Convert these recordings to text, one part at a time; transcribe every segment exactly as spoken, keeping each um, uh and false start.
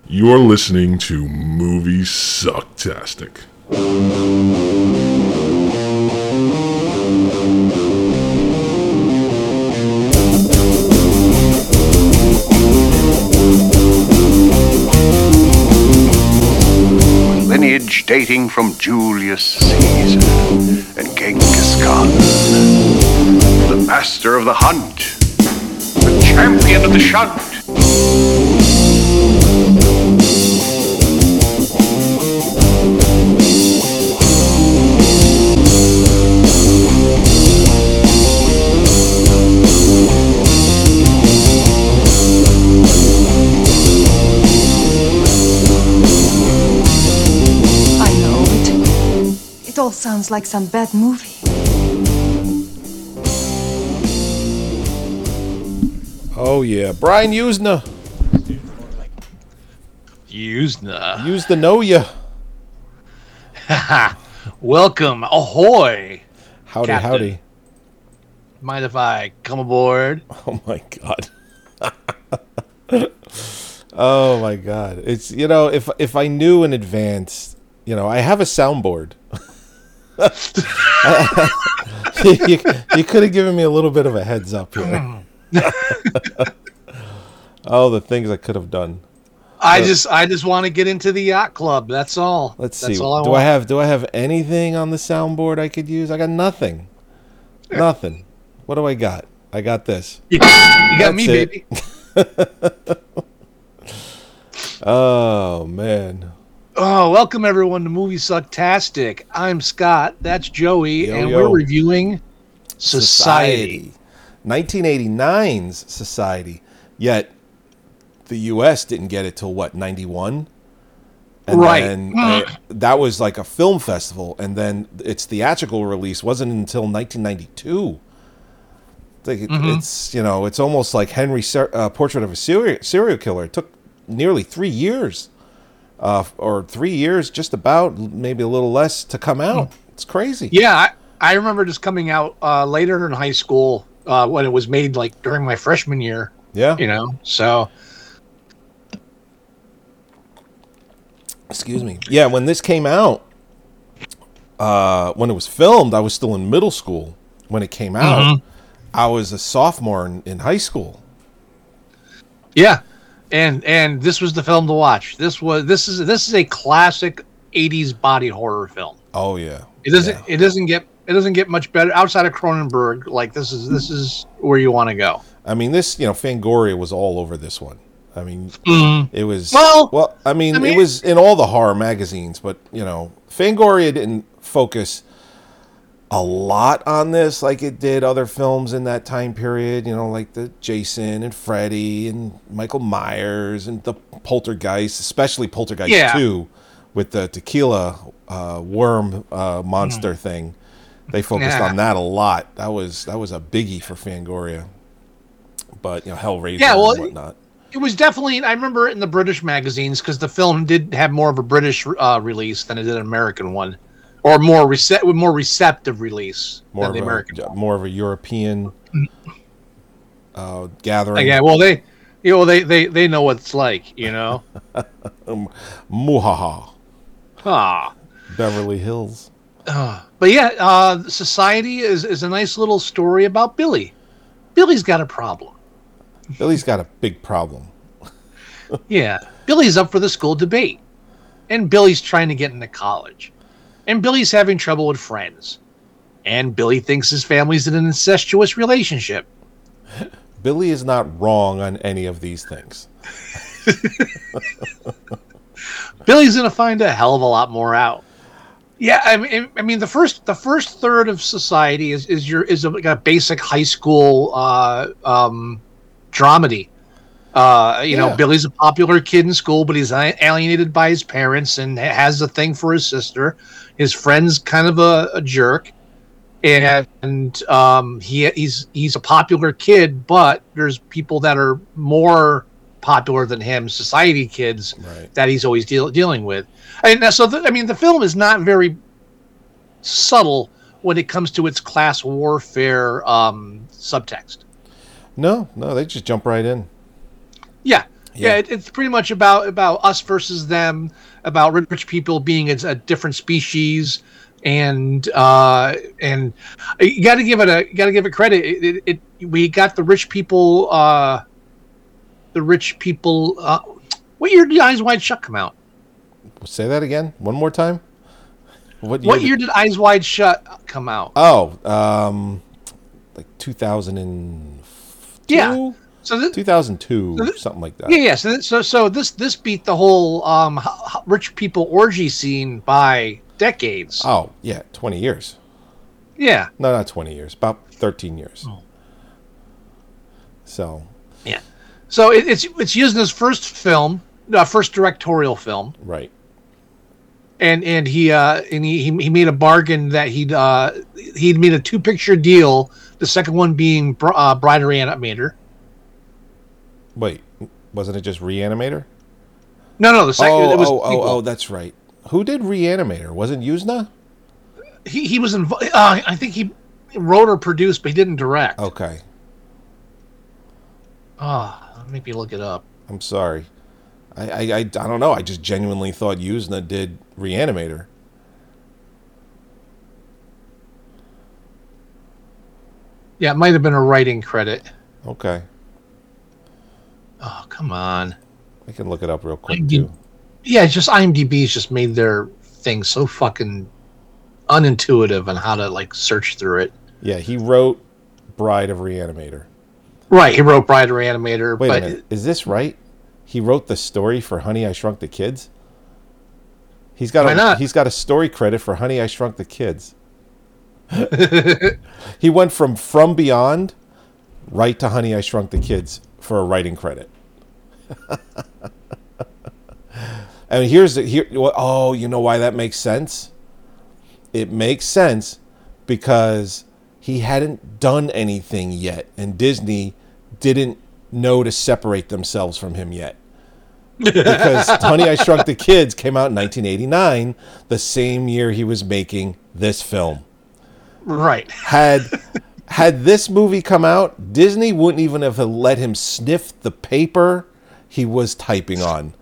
You're listening to Movie Sucktastic. Lineage dating from Julius Caesar and Genghis Khan. The master of the hunt. The champion of the shunt. It all sounds like some bad movie. Oh yeah, Brian Usna. Usna. Use the know ya. Welcome, ahoy. Howdy, Captain. howdy. Mind if I come aboard? Oh my god. Oh my god. It's, you know, if if I knew in advance, you know, I have a soundboard. you, you could have given me a little bit of a heads up here. Oh, the things I could have done. I Uh, just I just want to get into the yacht club. That's all. Let's That's see. all I do want. I have do I have anything on the soundboard I could use? I got nothing. Nothing. What do I got? I got this. You, you got me, That's baby. Oh man. Oh, welcome everyone to Movie Sucktastic. I'm Scott. That's Joey, Yo, and yo. we're reviewing Society. nineteen eighty-nine's Society. Yet the U S didn't get it till what, ninety-one? And Right. then uh, that was like a film festival, and then its theatrical release wasn't until nineteen ninety-two. It's, like it- Mhm. it's you know, it's almost like Henry Ser- uh, Portrait of a serial serial killer. It took nearly three years, uh, or three years, just about, maybe a little less, to come out. It's crazy. Yeah, I, I remember just coming out uh, later in high school uh, when it was made, like during my freshman year. Yeah. You know, so Excuse me. Yeah, when this came out, uh, when it was filmed, I was still in middle school. When it came out, Mhm. I was a sophomore in, in high school. yeah, and and this was the film to watch. This was this is this is a classic eighties body horror film. Oh yeah. It doesn't Yeah. it doesn't get it doesn't get much better outside of Cronenberg. Like this is this is where you want to go. I mean, this, you know, Fangoria was all over this one. I mean, it was Well, well. I mean, I mean- it was in all the horror magazines, but you know, Fangoria didn't focus a lot on this like it did other films in that time period. You know, like the Jason and Freddy and Michael Myers and the Poltergeist, especially Poltergeist Yeah. two, with the tequila uh, worm uh, monster thing. They focused Yeah. on that a lot. That was that was a biggie for Fangoria. But you know, Hellraiser Yeah, well, and whatnot. It was definitely I remember it in the British magazines because the film did have more of a British uh, release than it did an American one, or more rece- more receptive release More than of the a American one. more of a European uh, gathering. Yeah, well they, you know, they they they know what it's like, you know. Um, Muhaha, Ah. Beverly Hills. But yeah, uh, Society is, is a nice little story about Billy. Billy's got a problem. Billy's got a big problem. Yeah, Billy's up for the school debate, and Billy's trying to get into college, and Billy's having trouble with friends, and Billy thinks his family's in an incestuous relationship. Billy is not wrong on any of these things. Billy's gonna find a hell of a lot more out. Yeah, I mean, I mean, the first the first third of Society is is your is a, like a basic high school uh, um, dramedy. Uh, you Yeah. know, Billy's a popular kid in school, but he's alienated by his parents and has a thing for his sister. His friend's kind of a, a jerk, and, and um, he he's he's a popular kid, but there's people that are more popular than him, society kids, Right. that he's always deal, dealing with. And so, the, I mean, the film is not very subtle when it comes to its class warfare um, subtext. No, no, they just jump right in. Yeah, Yeah, it, it's pretty much about about us versus them, about rich people being a, a different species, and uh, and you got to give it a got to give it credit. It, it, it we got the rich people, uh, the rich people. Uh, what year did Eyes Wide Shut come out? Say that again, one more time. What year, what year did, did Eyes Wide Shut come out? Oh, um, like two thousand two? Yeah. So this, two thousand two, so this, something like that. Yeah, yeah. So, so, so this this beat the whole um, rich people orgy scene by decades. Oh, yeah, twenty years. Yeah. No, not twenty years. About thirteen years. Oh. So. Yeah. So it, it's it's Yuzna's first film, uh, first directorial film. Right. And and he uh and he he made a bargain that he'd uh he'd made a two picture deal. The second one being uh, Bride of Reanimator. Wait, wasn't it just Reanimator? No, no, the second. Oh, it was oh, oh, oh, that's right. Who did Reanimator? Wasn't Yuzna? He he was involved. Uh, I think he wrote or produced, but he didn't direct. Okay. Ah, oh, maybe look it up. I'm sorry. I, I I I don't know. I just genuinely thought Yuzna did Reanimator. Yeah, it might have been a writing credit. Okay. Oh, come on. I can look it up real quick, I M D B, too. Yeah, just IMDb's just made their thing so fucking unintuitive on how to, like, search through it. Yeah, he wrote Bride of Reanimator. Right, he wrote Bride of Reanimator. Wait but a minute. Is this right? He wrote the story for Honey, I Shrunk the Kids? He's got Why a, not? He's got a story credit for Honey, I Shrunk the Kids. He went from From Beyond right to Honey, I Shrunk the Kids for a writing credit. And here's the here. Oh, you know why that makes sense? It makes sense because he hadn't done anything yet, and Disney didn't know to separate themselves from him yet. Because Honey, I Shrunk the Kids came out in nineteen eighty-nine, the same year he was making this film. Right. Had had this movie come out, Disney wouldn't even have let him sniff the paper he was typing on.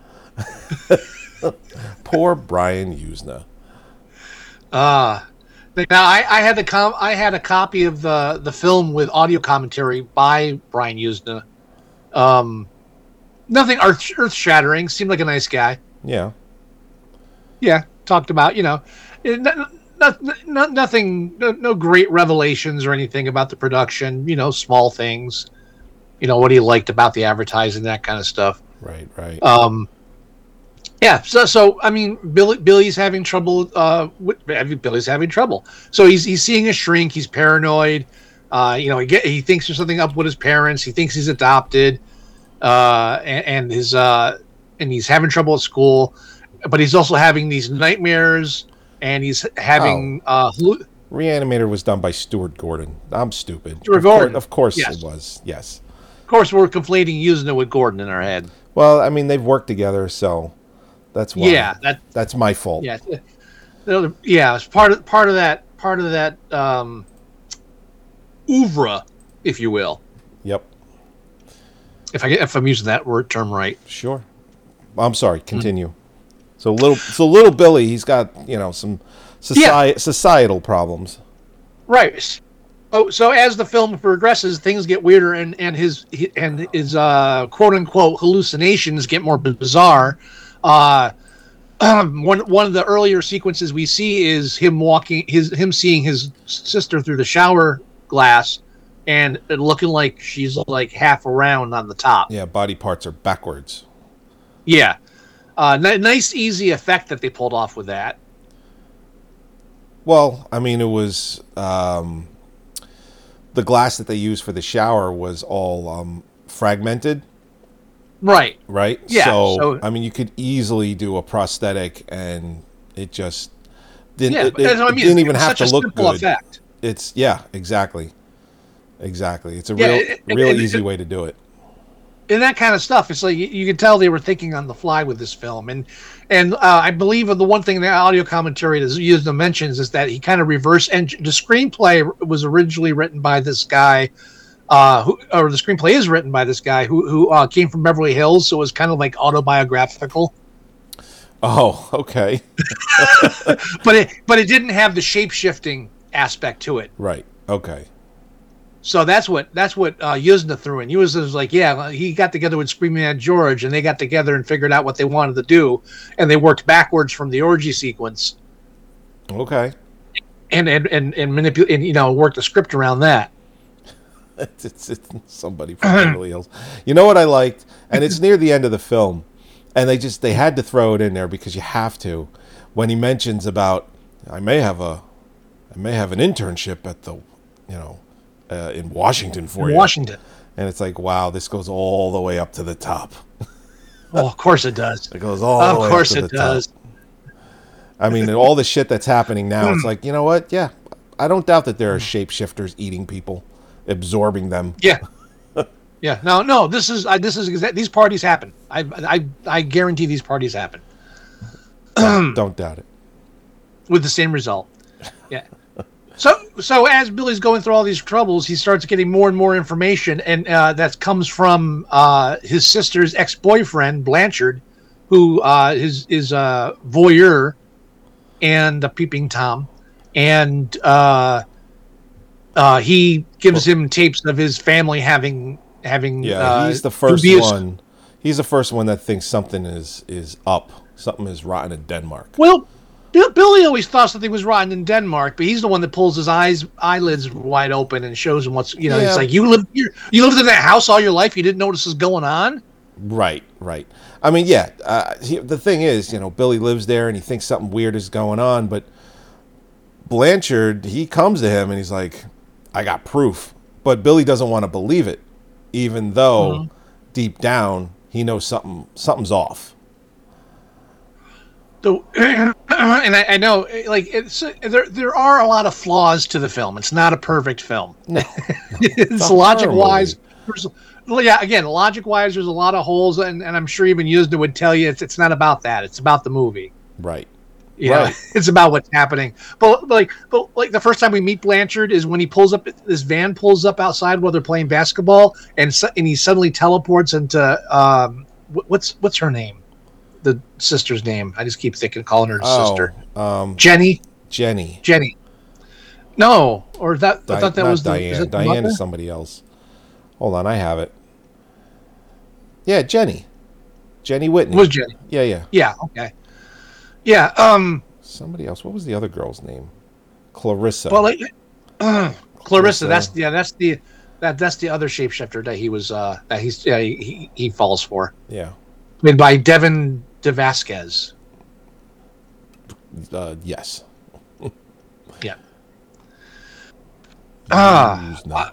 Poor Brian Yuzna. Uh now I, I had the com- I had a copy of the, the film with audio commentary by Brian Yuzna. Um, nothing earth earth shattering. Seemed like a nice guy. Yeah. Yeah. Talked about you know, not, not, not, nothing. No, no great revelations or anything about the production. You know, small things. You know what he liked about the advertising, that kind of stuff. Right. Right. Um. Yeah, so so I mean, Billy Billy's having trouble. Uh, with, Billy's having trouble. So he's he's seeing a shrink. He's paranoid. Uh, you know, he get he thinks there's something up with his parents. He thinks he's adopted. Uh, and, and his uh, and he's having trouble at school, but he's also having these nightmares, and he's having oh. uh, hallu- Reanimator was done by Stuart Gordon. I'm stupid. Stuart of Gordon. Course, of course yes. it was. Yes. Of course, we're conflating Yuzna with Gordon in our head. Well, I mean, they've worked together, so. That's why. Yeah, that that's my fault. Yeah, yeah. It's part of part of that part of that um, oeuvre, if you will. Yep. If I if I'm using that word term right. Sure. I'm sorry. Continue. Mm-hmm. So little so little Billy, he's got you know some soci- yeah. societal problems. Right. Oh, so as the film progresses, things get weirder, and and his and his uh, quote unquote hallucinations get more bizarre. Uh, um, one one of the earlier sequences we see is him walking, his him seeing his sister through the shower glass, and it looking like she's like half around on the top. Yeah, body parts are backwards. Yeah, uh, n- nice easy effect that they pulled off with that. Well, I mean, it was um, the glass that they used for the shower was all um, fragmented. Right. Right? Yeah. So, so, I mean, you could easily do a prosthetic and it just didn't, yeah, it, it, I mean, it didn't even have to look good. Effect. It's, yeah, exactly. Exactly. It's a yeah, real, it, real it, easy it, way to do it. And that kind of stuff, it's like you, you can tell they were thinking on the fly with this film. And and uh, I believe the one thing the audio commentary that Yuzna mentions is that he kind of reverse engine. The screenplay was originally written by this guy, uh, who, or the screenplay is written by this guy who who uh, came from Beverly Hills, so it was kind of like autobiographical. Oh, okay. but it but it didn't have the shape shifting aspect to it. Right. Okay. So that's what that's what uh, Yuzna threw in. Yuzna was like, yeah, he got together with Screaming Mad George, and they got together and figured out what they wanted to do, and they worked backwards from the orgy sequence. Okay. And and and, and manipulate, and you know, worked the script around that. It's, it's, it's somebody from Beverly Hills. You know what I liked, and it's near the end of the film, and they just they had to throw it in there because you have to. When he mentions about, I may have a, I may have an internship at the, you know. Uh, in Washington for in you. Washington. And it's like, wow, this goes all the way up to the top. Oh, of course it does. It goes all of the way course up to it the does. top. I mean, all the shit that's happening now, it's like, you know what? Yeah, I don't doubt that there are shapeshifters eating people, absorbing them. Yeah. Yeah. No, no, this is, I, this is, exa- these parties happen. I, I, I guarantee these parties happen. Don't, don't doubt it. With the same result. Yeah. So, so as Billy's going through all these troubles, he starts getting more and more information, and uh, that comes from uh, his sister's ex-boyfriend, Blanchard, who uh, is is a voyeur and a peeping tom, and uh, uh, he gives him tapes of his family having having. Yeah, uh, he's the first dubious- one. He's the first one that thinks something is is up. Something is rotten in Denmark. Well. Bill, Billy always thought something was rotten in Denmark, but he's the one that pulls his eyes eyelids wide open and shows him what's, you know, Yeah. it's like, you lived you, you lived in that house all your life, you didn't know this was going on? Right, right. I mean, yeah, uh, he, the thing is, you know, Billy lives there and he thinks something weird is going on, but Blanchard, he comes to him and he's like, I got proof. But Billy doesn't want to believe it, even though Mm-hmm. deep down he knows something something's off. So, and I, I know, like, it's there. There are a lot of flaws to the film. It's not a perfect film. No, it's a logic horror wise. movie. Well, yeah, again, logic wise, there's a lot of holes, and, and I'm sure even Yuzna would tell you it's it's not about that. It's about the movie. Right. You know, Right. it's about what's happening. But, but like, but like the first time we meet Blanchard is when he pulls up. This van pulls up outside while they're playing basketball, and su- and he suddenly teleports into um, wh- what's what's her name? The sister's name. I just keep thinking, calling her Oh, sister. um, Jenny. Jenny. Jenny. No, or that Di- I thought that not was the, Diane. is it the Diane mother? is somebody else. Hold on, I have it. Yeah, Jenny. Jenny Whitney. Was Jenny? Yeah, yeah. Yeah. Okay. Yeah. Um. Somebody else. What was the other girl's name? Clarissa. Well, like, uh, Clarissa. Clarissa. That's yeah. That's the that that's the other shapeshifter that he was uh that he's yeah he he, he falls for. yeah. Played by Devin DeVasquez. Uh, yes. Yeah. Ah. Yuzna.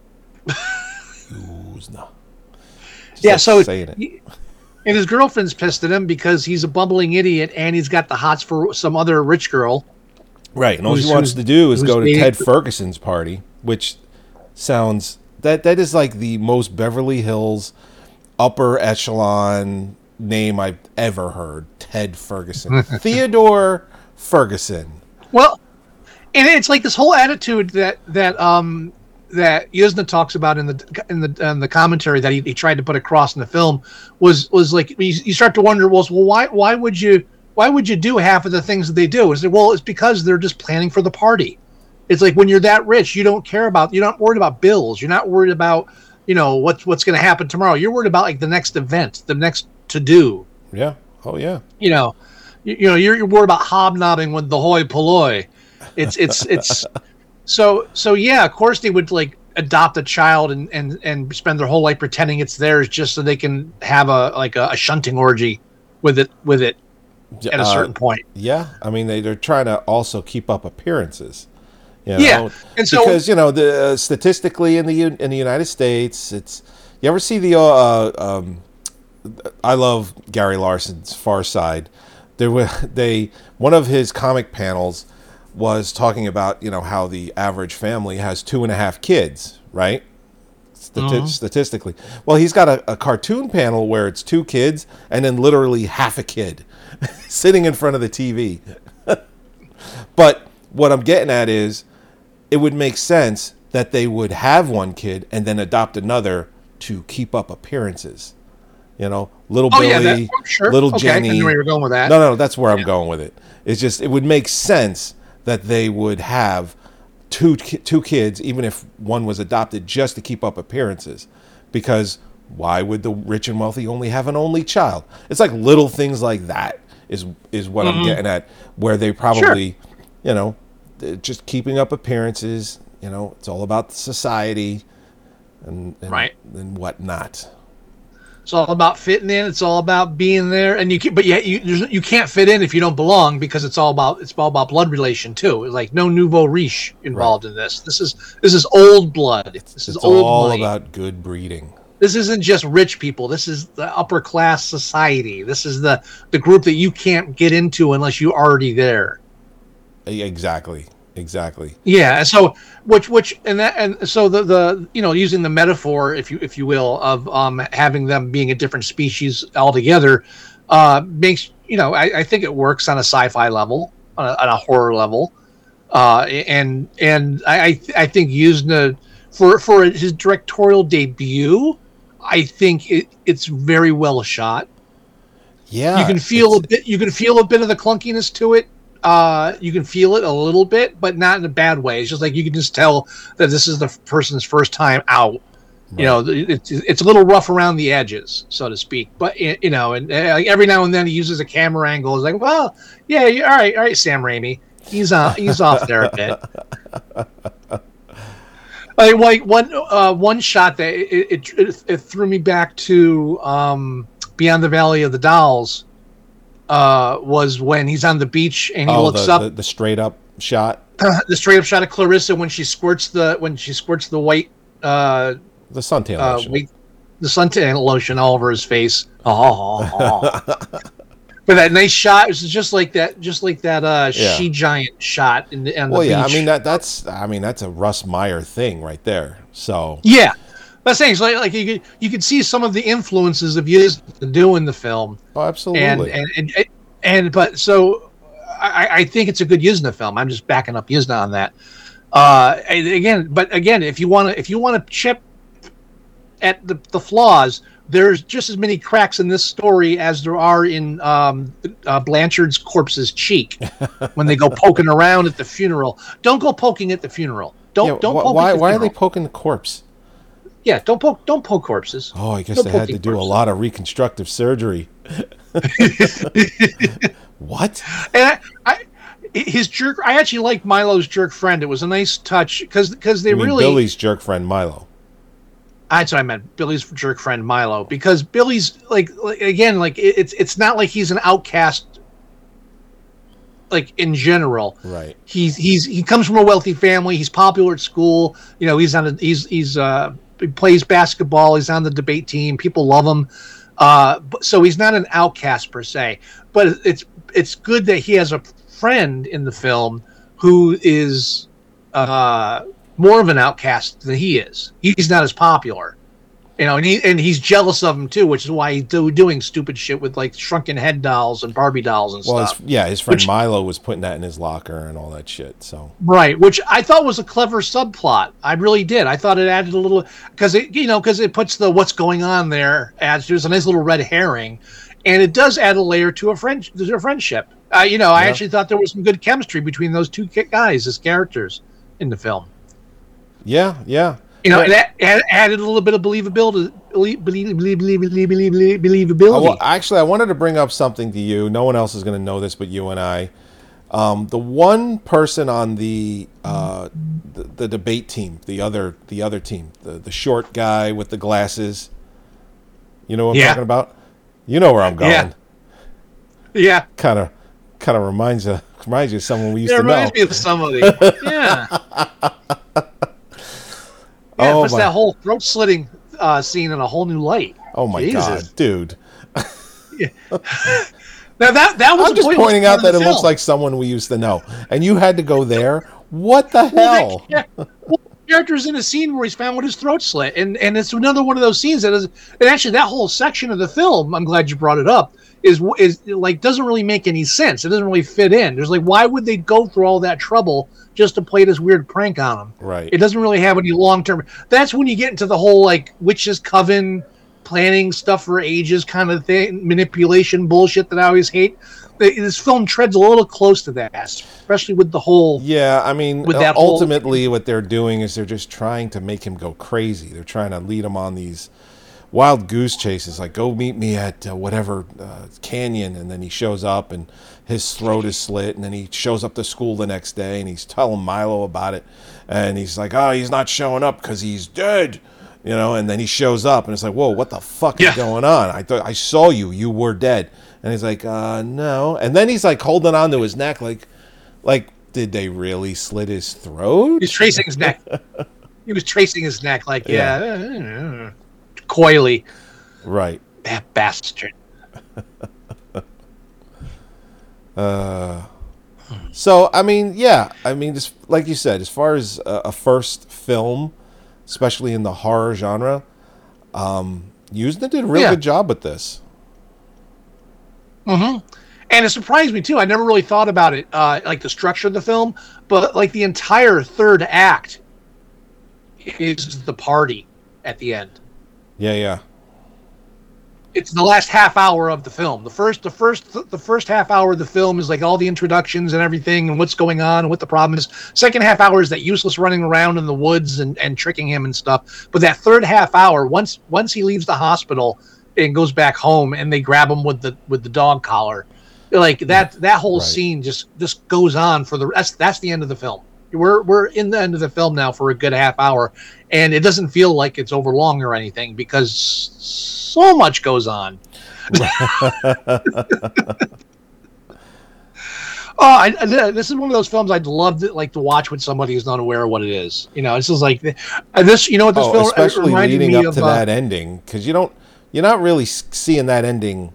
Yuzna. Just Yeah. like So saying it. he- and his girlfriend's pissed at him because he's a bumbling idiot and he's got the hots for some other rich girl. Right, and all who's- he wants who's- to do is who's go to dating- Ted Ferguson's party, which sounds that that is like the most Beverly Hills upper echelon name I've ever heard. Ted Ferguson. Theodore Ferguson. Well, and it's like this whole attitude that that um that Yuzna talks about in the in the in the commentary that he, he tried to put across in the film was was like you, you start to wonder, well, well, why why would you why would you do half of the things that they do? Is it well, it's because they're just planning for the party. It's like when you're that rich, you don't care about you're not worried about bills. You're not worried about you know what's what's going to happen tomorrow. You're worried about like the next event, the next to do. Yeah. Oh yeah. You know, you, you know, you're, you're worried about hobnobbing with the hoi polloi. It's it's it's so so yeah. Of course, they would like adopt a child and and and spend their whole life pretending it's theirs just so they can have a like a, a shunting orgy with it with it at a Uh, certain point. Yeah. I mean, they they're trying to also keep up appearances. You know? Yeah, and so- because you know the uh, statistically in the U- in the United States, it's you ever see the uh, um, I love Gary Larson's Far Side. There were they one of his comic panels was talking about you know how the average family has two and a half kids, right? Stati- Statistically, well, he's got a, a cartoon panel where it's two kids and then literally half a kid sitting in front of the T V. But what I'm getting at is, it would make sense that they would have one kid and then adopt another to keep up appearances. You know, little Oh Billy, yeah, that, sure. little okay, Jenny. I knew where you were going with that. No, no, that's where I'm going with it. It's just it would make sense that they would have two ki- two kids, even if one was adopted, just to keep up appearances. Because why would the rich and wealthy only have an only child? It's like little things like that is is what Mm-hmm. I'm getting at, where they probably, you know, they're just keeping up appearances. You know, it's all about society and and, Right. and whatnot. It's all about fitting in. It's all about being there, and you can, but yet you there's- you can't fit in if you don't belong, because it's all about it's all about blood relation too. It's like no nouveau riche involved in this. This is this is old blood. This is It's old all money. about good breeding. This isn't just rich people. This is the upper class society. This is the the group that you can't get into unless you're already there. Exactly. Exactly. Yeah, and so which which and that and so the the you know, using the metaphor, if you if you will, of um having them being a different species altogether, uh makes, you know, I, I think it works on a sci-fi level, on a, on a horror level, uh and and I I, I think Yuzna for for his directorial debut, I think it, it's very well shot. Yeah. You can feel a it's- bit you can feel a bit of the clunkiness to it. Uh, you can feel it a little bit, but not in a bad way. It's just like you can just tell that this is the person's first time out. You know, it's it's a little rough around the edges, so to speak. But you know, and uh, like every now and then he uses a camera angle. It's like, well, yeah, you- all right, all right, Sam Raimi, he's uh, he's off there a bit. Like, like one uh, one shot that it it, it it threw me back to um, Beyond the Valley of the Dolls. Uh, was when he's on the beach and he oh, looks the, up the, the straight up shot, the straight up shot of Clarissa when she squirts the when she squirts the white uh, the suntan uh lotion. white, the suntan lotion all over his face. Oh, oh, oh. But that nice shot was just like that, just like that uh, Yeah. she giant shot in the on Well, the yeah, beach. I mean that that's I mean that's a Russ Meyer thing right there. So yeah. But I'm saying, so like, like you could you could see some of the influences of Yuzna doing the film. oh, absolutely. And and, and and and but so I, I think it's a good Yuzna film. I'm just backing up Yuzna on that. Uh, and again, but again, if you want to if you want to chip at the, the flaws, there's just as many cracks in this story as there are in um, uh, Blanchard's corpse's cheek when they go poking around at the funeral. Don't go poking at the funeral. Don't yeah, don't wh- poke why at the why are they funeral. poking the corpse? Yeah, don't poke don't poke corpses. Oh, I guess No they had to poking do a corpses. lot of reconstructive surgery. What? And I, I, his jerk. I actually liked Milo's jerk friend. It was a nice touch because because they I mean, really. Billy's jerk friend Milo. That's what I meant. Billy's jerk friend Milo, because Billy's like, like again, like it, it's it's not like he's an outcast. Like in general, Right. He's he's he comes from a wealthy family. He's popular at school. You know, he's on a he's he's uh he plays basketball. He's on the debate team. People love him. Uh, but, so he's not an outcast per se. But it's it's good that he has a friend in the film who is uh more of an outcast than he is. He's not as popular. You know, and he and he's jealous of him too, which is why he's do, doing stupid shit with like shrunken head dolls and Barbie dolls and Well, stuff. his, yeah, his friend Which- Milo was putting that in his locker and all that shit. So Right, which I thought was a clever subplot. I really did. I thought it added a little because it, you know, because it puts the what's going on there as there's a nice little red herring, and it does add a layer to a friend, to a friendship. Uh, you know, I Yeah. actually thought there was some good chemistry between those two ki- guys as characters in the film. yeah, yeah. You know, Yeah. and that add- added a little bit of believability. Believe, believe, believe, believe, believe, believe, believe, believability. Oh, well, actually, I wanted to bring up something to you. No one else is going to know this but you and I. Um, the one person on the, uh, the the debate team, the other the other team, the the short guy with the glasses. You know what I'm Yeah. talking about? You know where I'm going. Yeah. yeah, Kind of kind of reminds you reminds you of someone we used it to know. reminds me of somebody. Yeah. Yeah, Oh it puts my- that whole throat slitting uh, scene in a whole new light. Oh my Jesus. god, dude! Now that that was I'm a just pointless pointing part out of that the it looks film. like someone we used to know, and you had to go there. What the hell? Yeah, well, the character's in a scene where he's found with his throat slit, and and it's another one of those scenes that is. And actually, that whole section of the film, I'm glad you brought it up, is is like doesn't really make any sense. It doesn't really fit in. There's like, why would they go through all that trouble just to play this weird prank on him? Right. It doesn't really have any long term. That's when you get into the whole like witches coven, planning stuff for ages kind of thing, manipulation bullshit that I always hate. This film treads a little close to that, especially with the whole. Yeah, I mean, with that ultimately, whole, what they're doing is they're just trying to make him go crazy. They're trying to lead him on these wild goose chases, like go meet me at uh, whatever uh, canyon, and then he shows up and his throat is slit, and then he shows up to school the next day and he's telling Milo about it, and he's like, oh, he's not showing up because he's dead. You know, and then he shows up, and it's like, whoa, what the fuck yeah. is going on? I thought I saw you. You were dead. And he's like, uh, no. And then he's like holding on to his neck, like, like, did they really slit his throat? He's tracing his neck. He was tracing his neck, like, yeah, yeah. coyly. Right. That bastard. uh, so I mean, yeah, I mean, just like you said, as far as a, a first film, especially in the horror genre, um, Usna did a real yeah. good job with this. Mm-hmm. And it surprised me too. I never really thought about it, uh, like the structure of the film, but like the entire third act is the party at the end. Yeah, yeah. It's the last half hour of the film. The first, the first, the first half hour of the film is like all the introductions and everything, and what's going on, and what the problem is. Second half hour is that useless running around in the woods and, and tricking him and stuff. But that third half hour, once once he leaves the hospital and goes back home, and they grab him with the with the dog collar, like that that whole right. scene just just goes on for the rest. That's the end of the film. We're we're in the end of the film now for a good half hour, and it doesn't feel like it's over long or anything because so much goes on. Oh, I, I, this is one of those films I'd love to like to watch with somebody who's not aware of what it is. You know, this is like uh, this. You know what this oh, film especially reminded leading me up of, to uh, that ending, because you don't, you're not really seeing that ending.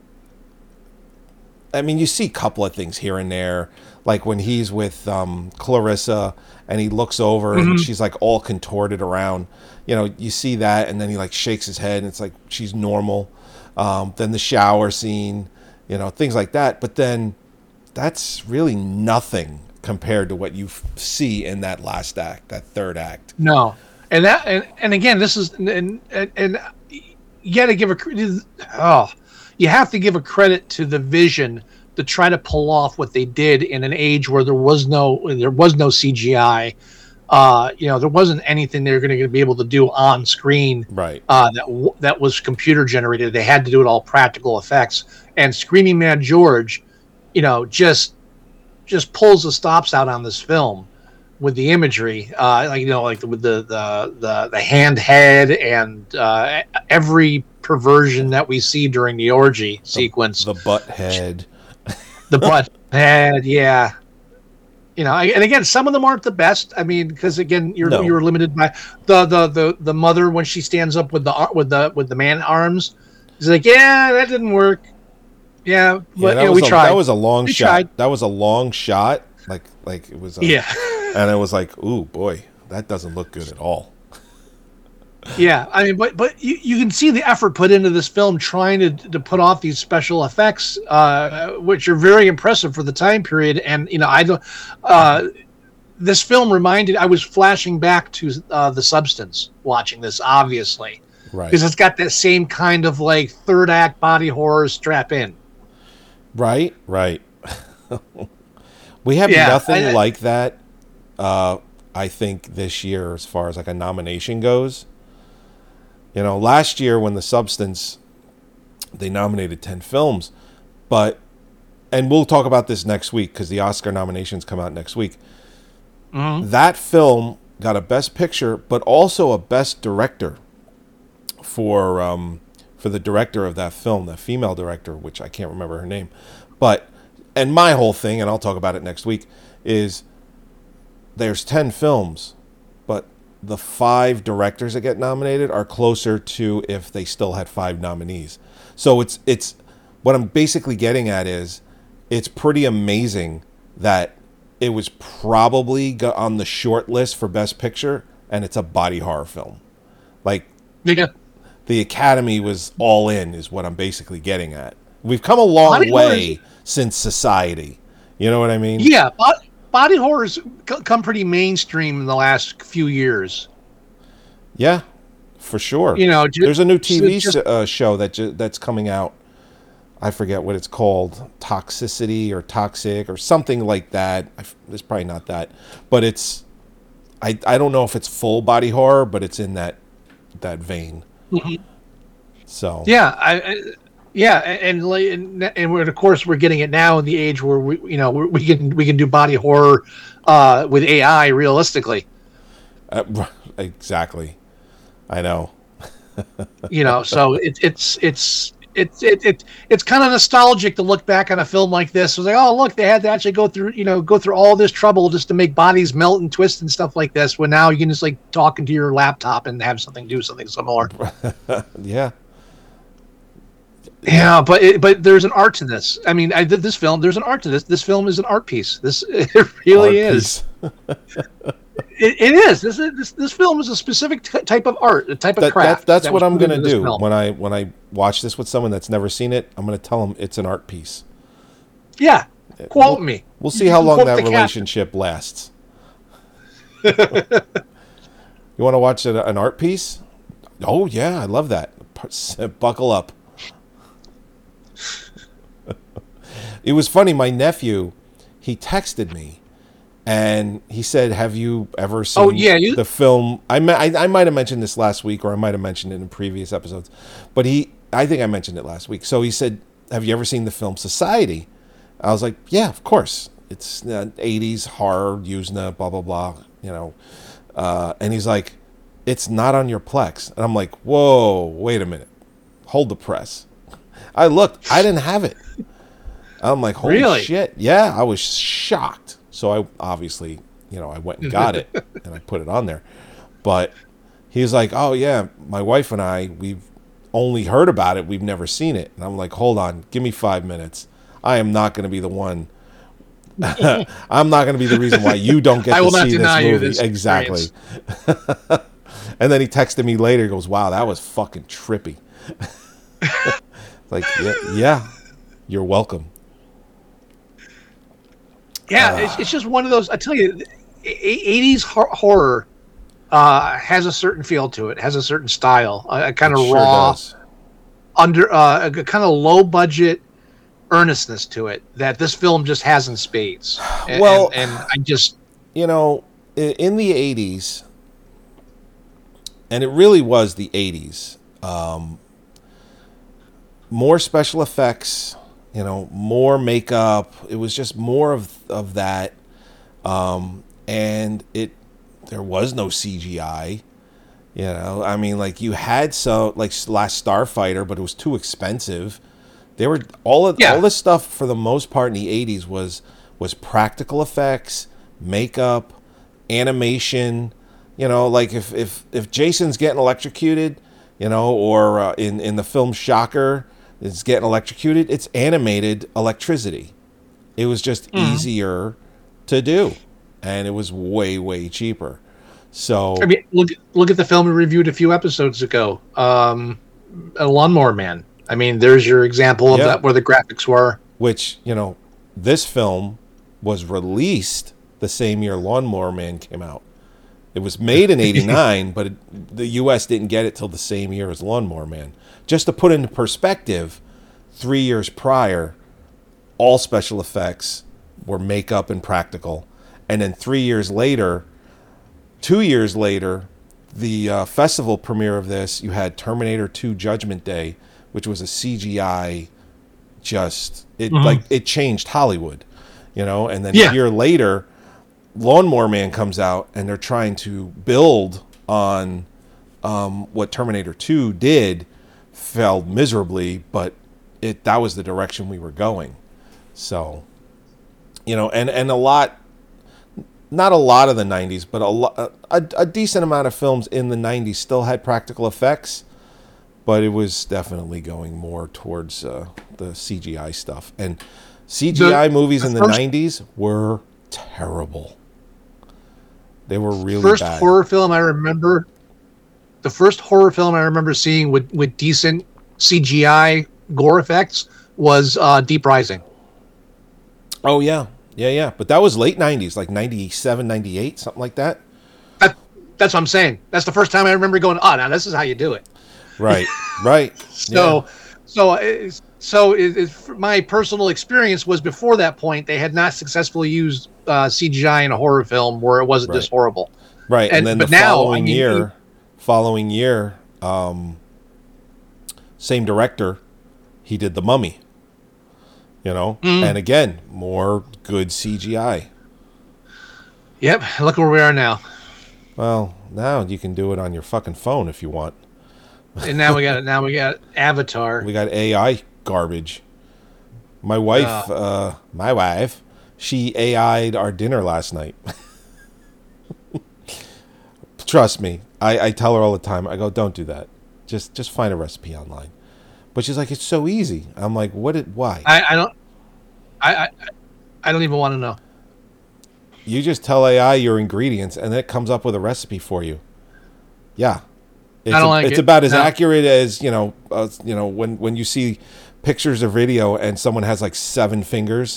I mean, you see a couple of things here and there, like when he's with um, Clarissa and he looks over mm-hmm. and she's like all contorted around. You know, you see that, and then he like shakes his head and it's like she's normal. Um, then the shower scene, you know, things like that. But then that's really nothing compared to what you f- see in that last act, that third act. No, and that and, and again, this is and and, and you got to give a oh, you have to give a credit to the vision to try to pull off what they did in an age where there was no there was no C G I. Uh, you know, there wasn't anything they were going to be able to do on screen. Right. Uh, that w- that was computer generated. They had to do it all practical effects. And Screaming Mad George, you know, just just pulls the stops out on this film with the imagery, uh, like you know, like with the the the, the hand head and uh, every perversion that we see during the orgy the, sequence. The butt head. The butt head, yeah. You know, and again, some of them aren't the best. I mean, because again, you're No. you're limited by the, the the the mother when she stands up with the with the with the man arms. She's like, yeah, that didn't work. Yeah, but Yeah, that, you know, was we a, tried. that was a long We shot. tried. That was a long shot. Like like it was. A, Yeah. And it was like, ooh, boy, that doesn't look good at all. Yeah, I mean, but but you, you can see the effort put into this film trying to to put off these special effects, uh, which are very impressive for the time period. And you know, I don't. Uh, this film reminded I was flashing back to uh, The Substance watching this, obviously, Right. because it's got that same kind of like third act body horror strap in. Right. Right. We have Yeah, nothing I- like that. Uh, I think this year, as far as like a nomination goes. You know, last year when The Substance, they nominated ten films, but, and we'll talk about this next week because the Oscar nominations come out next week. Mm-hmm. That film got a Best Picture, but also a Best Director for um, for the director of that film, the female director, which I can't remember her name. But, and my whole thing, and I'll talk about it next week, is there's ten films, but the five directors that get nominated are closer to if they still had five nominees. So it's it's what I'm basically getting at is it's pretty amazing that it was probably go- on the short list for Best Picture, and it's a body horror film. Like Yeah. the Academy was all in, is what I'm basically getting at. We've come a long Body way horror since Society. You know what I mean? Yeah, bo- body horror's c- come pretty mainstream in the last few years. Yeah, for sure. You know, ju- there's a new T V just- s- uh, show that ju- that's coming out. I forget what it's called, Toxicity or Toxic or something like that. I f it's probably not that, but it's. I I don't know if it's full body horror, but it's in that that vein. Mhm. So Yeah, I, I yeah, and like, and, and we're, of course we're getting it now in the age where we you know we we can we can do body horror uh, with A I realistically. uh, exactly, I know. You know, so it, it's it's it's it, it it's kind of nostalgic to look back on a film like this. It was like, oh look, they had to actually go through you know go through all this trouble just to make bodies melt and twist and stuff like this. When now you can just like talk into your laptop and have something do something similar. Yeah. Yeah, but it, but there's an art to this. I mean, I did this film. There's an art to this. This film is an art piece. This it really Art is. piece. It, it is. This is this this film is a specific t- type of art, a type of That, craft. that, that's that what was I'm put gonna into this do film. when I when I watch this with someone that's never seen it. I'm gonna tell them it's an art piece. Yeah, quote we'll, me. We'll see You how can long quote that the caption. relationship lasts. You want to watch a, an art piece? Oh yeah, I love that. Buckle up. It was funny. My nephew, he texted me, and he said, "Have you ever seen Oh, yeah, you- the film?" I, me- I I might have mentioned this last week, or I might have mentioned it in previous episodes, but he, I think I mentioned it last week. So he said, "Have you ever seen the film Society?" I was like, "Yeah, of course. It's uh, eighties horror, Usna, blah blah blah." You know, uh, and he's like, "It's not on your Plex," and I'm like, "Whoa, wait a minute, hold the press." I looked, I didn't have it. I'm like, holy Really? shit. Yeah, I was shocked. So I obviously, you know, I went and got it and I put it on there. But he's like, oh, yeah, my wife and I, we've only heard about it. We've never seen it. And I'm like, hold on, give me five minutes. I am not going to be the one. I'm not going to be the reason why you don't get I to will not see deny this you movie. this Exactly. And then he texted me later. He goes, wow, that was fucking trippy. Like, yeah, yeah, you're welcome. Yeah, it's, it's just one of those. I tell you, eighties hor- horror uh, has a certain feel to it. Has a certain style, a, a kind It of sure raw, does. under uh, a kind of low budget earnestness to it that this film just has in spades. And, Well- and, and I just You know, i- in the eighties, and it really was the eighties, um, more special effects, you know, more makeup. It was just more of, of that. Um, and it, there was no C G I, you know, I mean, like you had so like Last Starfighter, but it was too expensive. They were all of Yeah. all this stuff for the most part in the eighties was was practical effects, makeup, animation. You know, like if if if Jason's getting electrocuted, you know, or uh, in in the film Shocker is getting electrocuted, it's animated electricity. It was just Mm-hmm. easier to do, and it was way way cheaper. So I mean, look look at the film we reviewed a few episodes ago, um, a Lawnmower Man. I mean, there's your example of Yeah. that where the graphics were. which, you know, this film was released the same year Lawnmower Man came out. It was made in eighty-nine, but it, the U S didn't get it till the same year as Lawnmower Man. Just to put into perspective, three years prior, all special effects were makeup and practical. And then three years later, two years later, the uh, festival premiere of this, you had Terminator two Judgment Day, which was a C G I just it Mhm. like it changed Hollywood, you know. And then Yeah. a year later, Lawnmower Man comes out, and they're trying to build on um, what Terminator two did. Failed miserably, but it that was the direction we were going. So, you know, and and a lot, not a lot of the nineties, but a lot, a, a decent amount of films in the nineties still had practical effects. But it was definitely going more towards uh, the C G I stuff. And C G I The- movies the in the first- nineties were terrible. They were really First bad. horror film I remember, the first horror film I remember seeing with, with decent C G I gore effects was uh, Deep Rising. Oh yeah, yeah, yeah. But that was late nineties, like ninety-seven, ninety-eight, something like that. That, that's what I'm saying. That's the first time I remember going, oh, now this is how you do it. Right, right. So, yeah. so, it's, so it, it's, my personal experience was before that point, they had not successfully used uh, C G I in a horror film where it wasn't Right. this horrible. Right, and, And- then but the now, following I mean, year, you- following year, um, same director, he did The Mummy. You know, Mm. and again, more good C G I. Yep. Look where we are now. Well, now you can do it on your fucking phone if you want. And now we got now we got Avatar. We got A I garbage. My wife, Oh. uh, my wife, she A I'd our dinner last night. Trust me, I, I tell her all the time. I go, don't do that. Just just find a recipe online. But she's like, it's so easy. I'm like, what? It, why? I, I don't. I, I I don't even want to know. You just tell A I your ingredients, and it comes up with a recipe for you. Yeah, it's, I don't a- like it's it. about as No. accurate as you know. Uh, you know when when you see pictures or video, and someone has like seven fingers.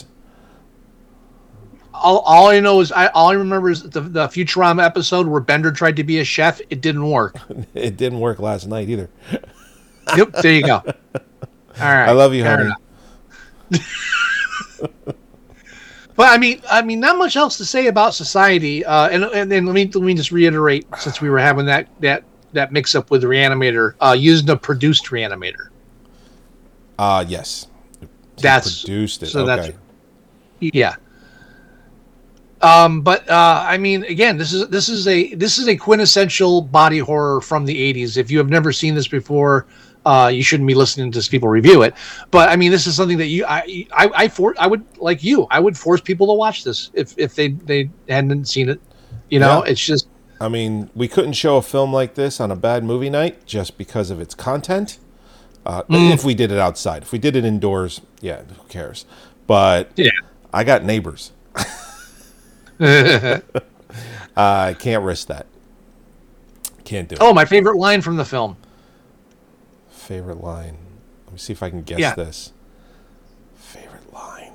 All, all I know is I all I remember is the the Futurama episode where Bender tried to be a chef. It didn't work. It didn't work last night either. Yep. There you go. All right. I love you, fair honey. enough. But I mean, I mean, not much else to say about Society. Uh, and and then let me let me just reiterate, since we were having that that that mix up with Reanimator, uh, using a produced Reanimator. Uh yes. He That's produced it. so okay. that's yeah. Um, but uh, I mean, again, this is this is a this is a quintessential body horror from the eighties. If you have never seen this before, uh, you shouldn't be listening to people review it. But I mean, this is something that you I I I, for, I would like you I would force people to watch this if if they they hadn't seen it. You know, Yeah. it's just I mean, we couldn't show a film like this on a bad movie night just because of its content. Uh, Mm. If we did it outside, if we did it indoors, yeah, who cares? But yeah. I got neighbors. uh, I can't risk that. Can't do it. Oh, my favorite line from the film. Favorite line. Let me see if I can guess Yeah. this. Favorite line.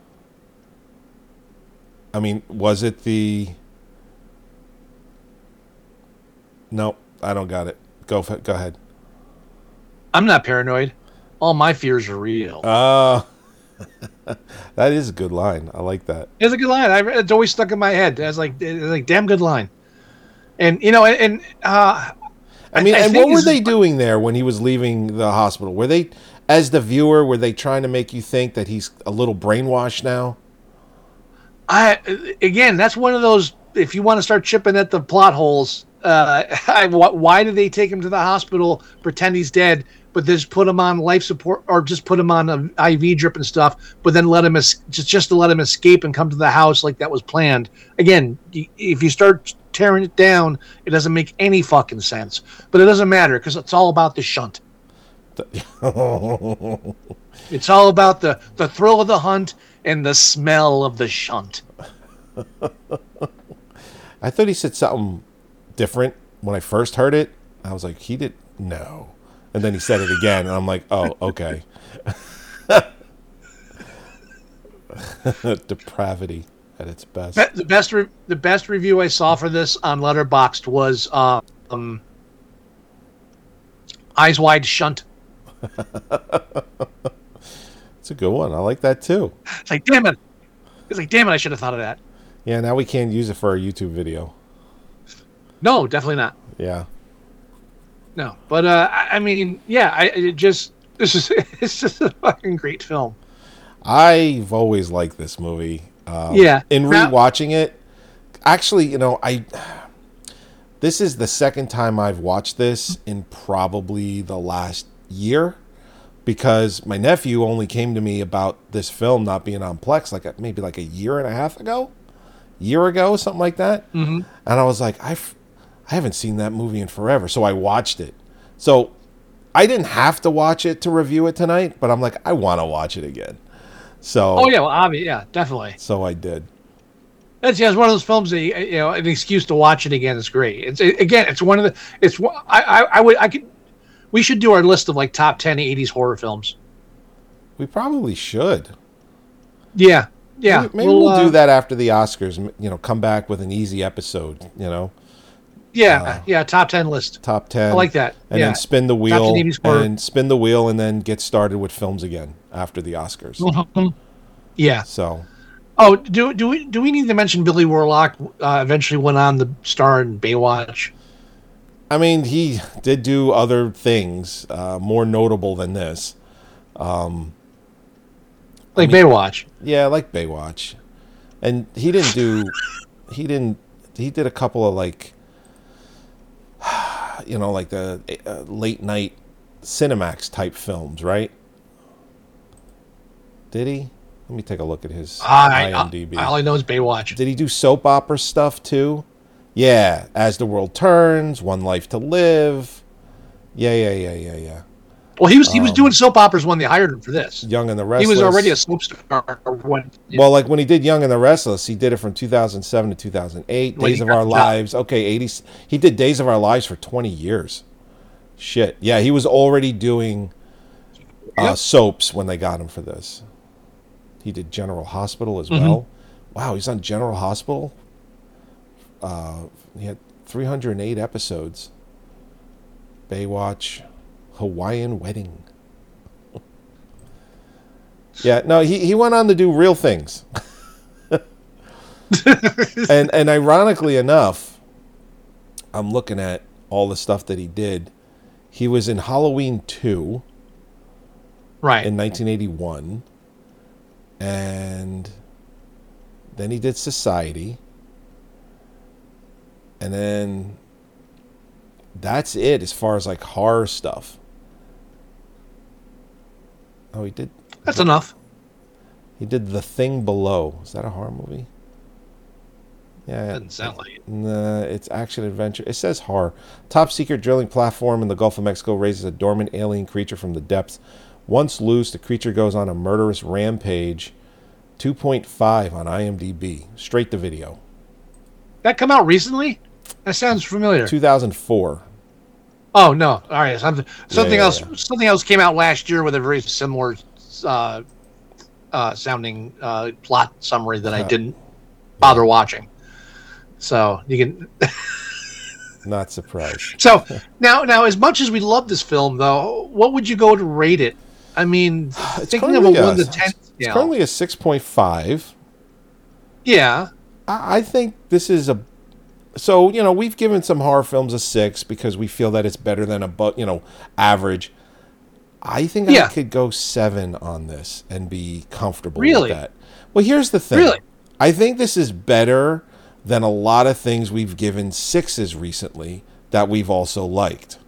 I mean, was it the? No, I don't got it. Go, f- go ahead. I'm not paranoid. All my fears are real. Uh, that is a good line. I like that. It's a good line. I, it's always stuck in my head. It's like, it's like damn good line. And you know, and, and uh, I mean, I and think what were this they is- doing there when he was leaving the hospital? Were they, as the viewer, were they trying to make you think that he's a little brainwashed now? I again, that's one of those. If you want to start chipping at the plot holes, uh, I, wh- why do they take him to the hospital, pretend he's dead, but just put him on life support, or just put him on an I V drip and stuff, but then let him es- just just to let him escape and come to the house like that was planned? Again, y- if you start tearing it down, it doesn't make any fucking sense. But it doesn't matter because it's all about the shunt. It's all about the the thrill of the hunt and the smell of the shunt. I thought he said something different when I first heard it. I was like, he did no, and then he said it again, and I'm like, oh, okay. Depravity at its best. Be- the best re- the best review I saw for this on Letterboxd was uh, um, Eyes Wide Shunt. It's a good one. I like that too. It's like damn it! It's like damn it! I should have thought of that. Yeah, now we can't use it for our YouTube video. No, definitely not. Yeah. No, but uh, I, I mean, yeah, I it just this is it's just a fucking great film. I've always liked this movie. Um, Yeah. In Now- rewatching it, actually, you know, I. This is the second time I've watched this in probably the last year, because my nephew only came to me about this film not being on Plex like maybe like a year and a half ago, year ago, something like that. Mm-hmm. And I was like, I've, I haven't seen that movie in forever, so I watched it. So I didn't have to watch it to review it tonight, but I'm like, I want to watch it again. So Oh yeah, well, obvi- yeah, definitely. so I did. That's yeah, it's one of those films that you know, an excuse to watch it again is great. It's it, again, it's one of the it's one- I, I I would I could we should do our list of like top ten eighties horror films. We probably should. Yeah, yeah. Maybe, maybe we'll, we'll uh, do that after the Oscars. m- You know, come back with an easy episode. You know, Yeah, yeah. Top ten list. top ten. I like that. And Yeah. then spin the Top wheel ten eighties horror. and spin the wheel, and then get started with films again after the Oscars. Yeah. So Oh, do do we do we need to mention Billy Warlock? Uh, eventually went on the star in Baywatch. I mean, he did do other things uh, more notable than this. Like Baywatch. Yeah, like Baywatch, and he didn't do. He didn't. He did a couple of like, you know, like the uh, late night Cinemax type films, right? Did he? Let me take a look at his I, IMDb. I, all I know is Baywatch. Did he do soap opera stuff too? Yeah, As the World Turns, One Life to Live. Yeah, yeah, yeah, yeah, yeah. Well, he was he was doing soap operas when they hired him for this. Young and the He Restless. was already a soap star when. Well, like when he did Young and the Restless, he did it from two thousand seven to two thousand eight. When Days he of got Our the job. Lives. Okay, eighty. He did Days of Our Lives for twenty years. Shit. Yeah, he was already doing uh, Yep. soaps when they got him for this. He did General Hospital as Mm-hmm. well. Wow, he's on General Hospital. Uh, he had three hundred eight episodes. Baywatch, Hawaiian Wedding. Yeah, no, he, he went on to do real things. and and ironically enough, I'm looking at all the stuff that he did. He was in Halloween two Right. in nineteen eighty-one. And then he did Society. And then that's it as far as like horror stuff. Oh, he did That's enough. he did The Thing Below. Is that a horror movie? Yeah. Doesn't sound like it. Nah, it's action adventure. It says horror. Top secret drilling platform in the Gulf of Mexico raises a dormant alien creature from the depths. Once loose, the creature goes on a murderous rampage. two point five on IMDb. Straight to video. That come out recently? That sounds familiar. two thousand four. Oh no! All right, something something yeah, else. yeah. Something else came out last year with a very similar uh, uh, sounding uh, plot summary that I Uh, didn't bother watching. So you can. Not surprised. So now, now, as much as we love this film, though, what would you go to rate it? I mean, It's thinking of a currently one to ten It's scale. currently a six point five. Yeah, I I think this is a. So, you know, we've given some horror films a six because we feel that it's better than a, bu- you know, average. I think Yeah. I could go seven on this and be comfortable Really? with that. Well, here's the thing. Really? I think this is better than a lot of things we've given sixes recently that we've also liked.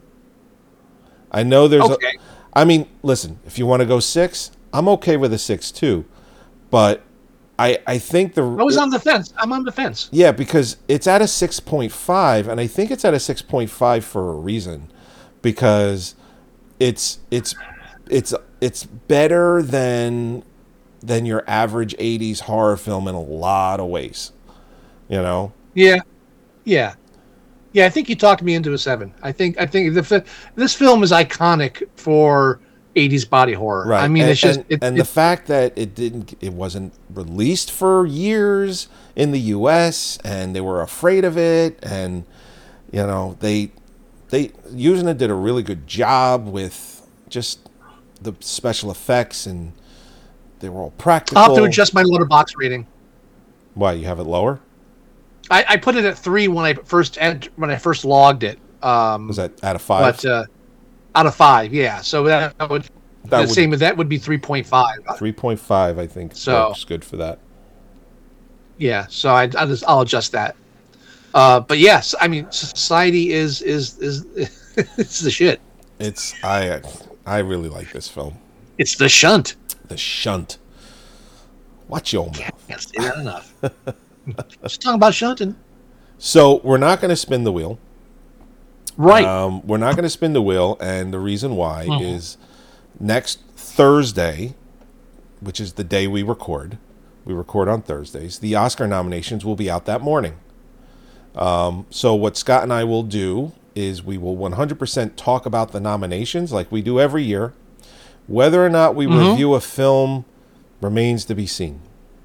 I know there's Okay. a, I mean, listen, if you want to go six, I'm okay with a six too. But I I think the I was on the fence. I'm on the fence. yeah, because it's at a six point five, and I think it's at a six point five for a reason, because it's it's it's it's better than than your average eighties horror film in a lot of ways. You know? Yeah, yeah, yeah. I think you talked me into a seven. I think I think the, fi- this film is iconic for eighties body horror. Right. I mean, and, it's just and, it, and it- the fact that it didn't it wasn't released for years in the U S and they were afraid of it, and you know, they they Usna did a really good job with just the special effects, and they were all practical. I'll have to adjust my letterbox rating. Why, you have it lower? I, I put it at three when I first ent- when I first logged it. Um, Was that out of five? but uh, out of five, yeah. So that, that would That the would- same with that would be three point five. three point five, I think. So- works good for that. Yeah, so I I'll, just, I'll adjust that. Uh, but yes, I mean, Society is is is it's the shit. It's I I really like this film. It's the shunt. The Shunt. Watch your mouth. Can't say that enough. Just talking about shunting, So we're not going to spin the wheel. right? Um, we're not going to spin the wheel, and the reason why Mhm. is next Thursday, which is the day we record. We record on Thursdays. The Oscar nominations will be out that morning. Um, so what Scott and I will do is we will one hundred percent talk about the nominations like we do every year. Whether or not we Mhm. review a film remains to be seen.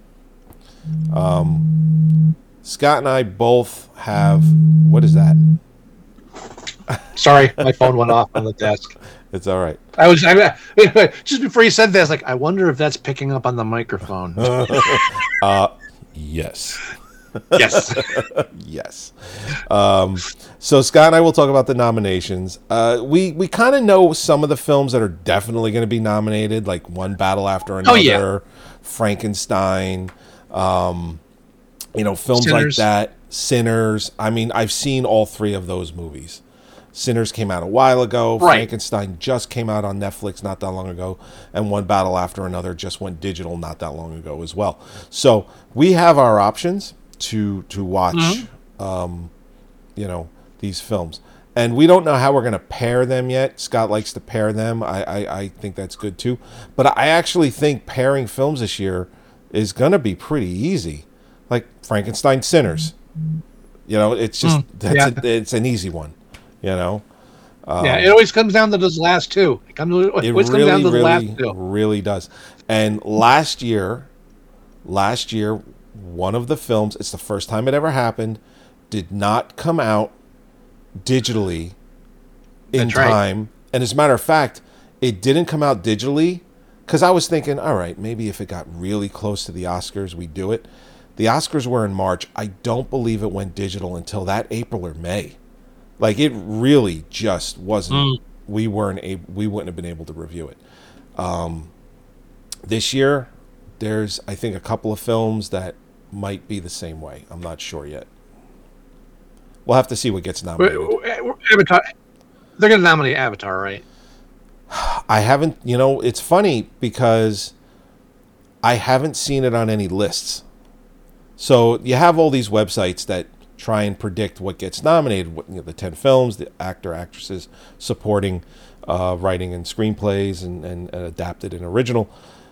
Um, Scott and I both have. What is that? Sorry, my phone went off on the desk. It's all right. I was I, just before you said that, I was like, I wonder if that's picking up on the microphone. Uh, yes. Yes. Yes. Um, so Scott and I will talk about the nominations. Uh, we we kind of know some of the films that are definitely going to be nominated, like One Battle After Another, Oh, yeah. Frankenstein, um, you know, films Sinners. like that, Sinners. I mean, I've seen all three of those movies. Sinners came out a while ago. Right. Frankenstein just came out on Netflix not that long ago. And One Battle After Another just went digital not that long ago as well. So we have our options to to watch, Mm-hmm. um, you know, these films. And we don't know how we're going to pair them yet. Scott likes to pair them. I, I, I think that's good too. But I actually think pairing films this year is going to be pretty easy. Like Frankenstein, Sinners. You know, it's just, that's yeah. a, it's an easy one. You know, yeah, it always comes down to those last two. It, comes, it it always really, comes down to the really, last two. really does. And last year, last year, one of the films, it's the first time it ever happened, did not come out digitally in That's right. time. And as a matter of fact, it didn't come out digitally because I was thinking, all right, maybe if it got really close to the Oscars, we do it. The Oscars were in March. I don't believe it went digital until that April or May. Like it really just wasn't. Mm. We weren't able. We wouldn't have been able to review it. Um, this year, there's I think a couple of films that might be the same way. I'm not sure yet. We'll have to see what gets nominated. Avatar. They're going to nominate Avatar, right? I haven't. You know, it's funny because I haven't seen it on any lists. So you have all these websites that try and predict what gets nominated, what, you know, the ten films, the actor, actresses, supporting, uh, writing and screenplays, and, and, and adapted and original.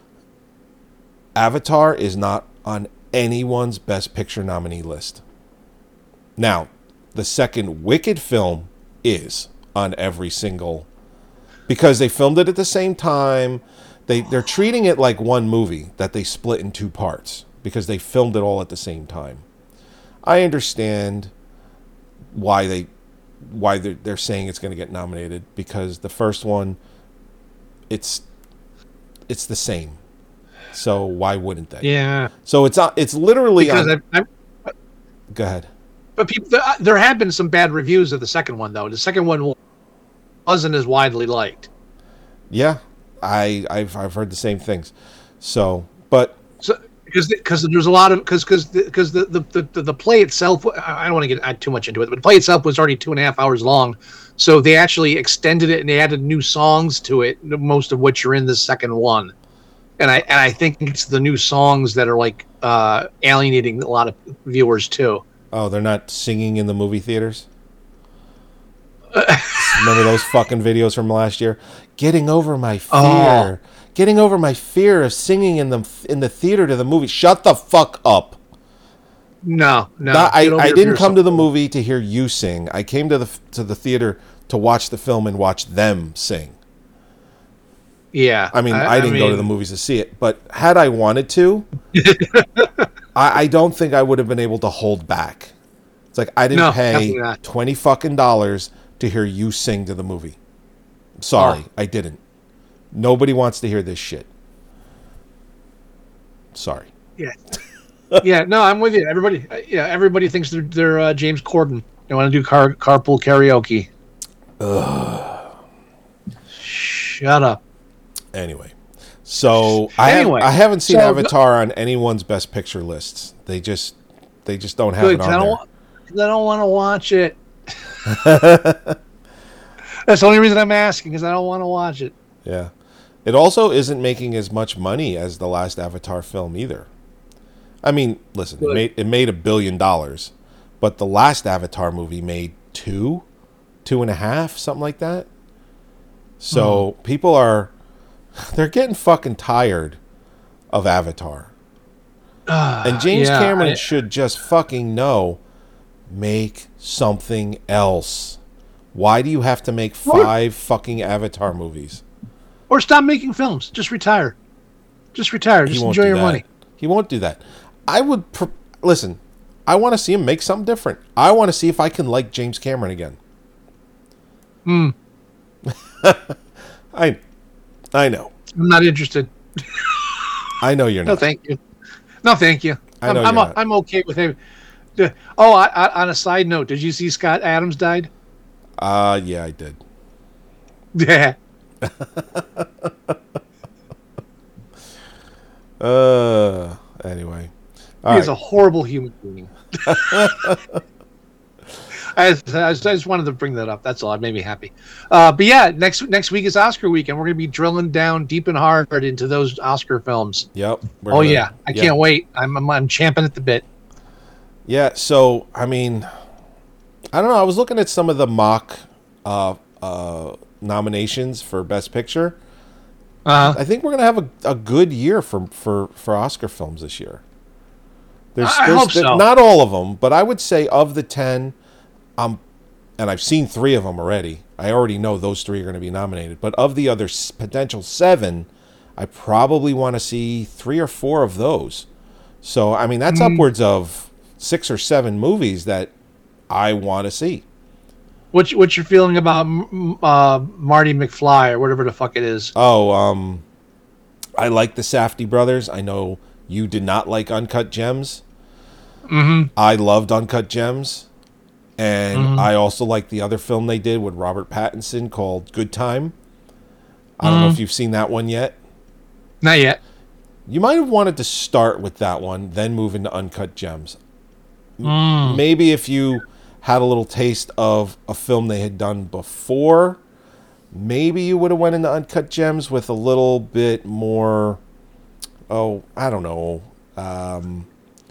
Avatar is not on anyone's Best Picture nominee list. Now, the second Wicked film is on every single, because they filmed it at the same time. They, they're treating it like one movie that they split in two parts because they filmed it all at the same time. I understand why they why they're, they're saying it's going to get nominated because the first one, it's it's the same. So why wouldn't they? Yeah. So it's not. It's literally. Because On, I, I, go ahead. but people, there, there have been some bad reviews of the second one, though. The second one wasn't as widely liked. Yeah, I I've I've heard the same things. So, but So, because because there's a lot of because because because the, the the the play itself, I don't want to get add too much into it, but the play itself was already two and a half hours long, so they actually extended it and they added new songs to it, most of which are in the second one, and I and I think it's the new songs that are like uh, alienating a lot of viewers too. oh, they're not singing in the movie theaters. Remember those fucking videos from last year? Getting over my fear. Oh. Getting over my fear of singing in the in the theater to the movie. Shut the fuck up. No, no, Not- I, get over I your didn't fear come to the something. movie to hear you sing. I came to the to the theater to watch the film and watch them sing. Yeah, I mean, I, didn't go to mean, the movies to see it, but had I wanted to, I, I don't think I would have been able to hold back. It's like I didn't No, pay definitely not. twenty fucking dollars to hear you sing to the movie. I'm sorry, Oh. I didn't. Nobody wants to hear this shit. Sorry. Yeah, yeah. No, I'm with you. Everybody, uh, yeah, everybody thinks they're they're uh, James Corden. They want to do car carpool karaoke. Ugh. Shut up. Anyway, so I Anyway, have, I haven't seen so- Avatar on anyone's Best Picture lists. They just they just don't have Good. it 'Cause on I don't. there. wa- 'cause I don't want to watch it. That's the only reason I'm asking, because I don't want to watch it. Yeah. It also isn't making as much money as the last Avatar film either. I mean, listen, it Good. made it made a billion dollars, but the last Avatar movie made two, two and a half, something like that. So Hmm. people are they're getting fucking tired of Avatar. And James yeah, Cameron I- should just fucking know, make something else. Why do you have to make five fucking Avatar movies? or stop making films. Just retire. Just retire. Just enjoy do your that. money. He won't do that. I would pr- listen. I want to see him make something different. I want to see if I can like James Cameron again. Hmm. I, I know. I'm not interested. I know you're not. No, thank you. No, thank you. I know I'm, I'm, you're a, not. I'm okay with him. The- Oh, I, I, on a side note, did you see Scott Adams died? Uh, yeah, I did. Yeah. Uh, anyway. All He is right. a horrible human being. I, just- I just I just wanted to bring that up. That's all. It made me happy. Uh, but yeah, next next week is Oscar week, and we're going to be drilling down deep and hard into those Oscar films. Yep. we're Oh gonna- yeah, I yeah. can't wait. I'm, I'm I'm champing at the bit. Yeah, so I mean, I don't know. I was looking at some of the mock uh, uh, nominations for Best Picture. Uh, I think we're gonna have a, a good year for, for, for Oscar films this year. There's, I- I there's hope so. not all of them, but I would say of the ten, um, and I've seen three of them already. I already know those three are going to be nominated. But of the other s- potential seven, I probably want to see three or four of those. So I mean, that's Mm. upwards of six or seven movies that I want to see. what's what's your feeling about mm, uh, Marty McFly or whatever the fuck it is? Oh, um, I like the Safdie brothers. I know you did not like Uncut Gems. Mm-hmm. I loved Uncut Gems. And Mhm. I also like the other film they did with Robert Pattinson called Good Time. I don't know if you've seen that one yet. Not yet. You might have wanted to start with that one, then move into Uncut Gems. M- Mm. Maybe if you had a little taste of a film they had done before, maybe you would have went into Uncut Gems with a little bit more, oh, I don't know. Um,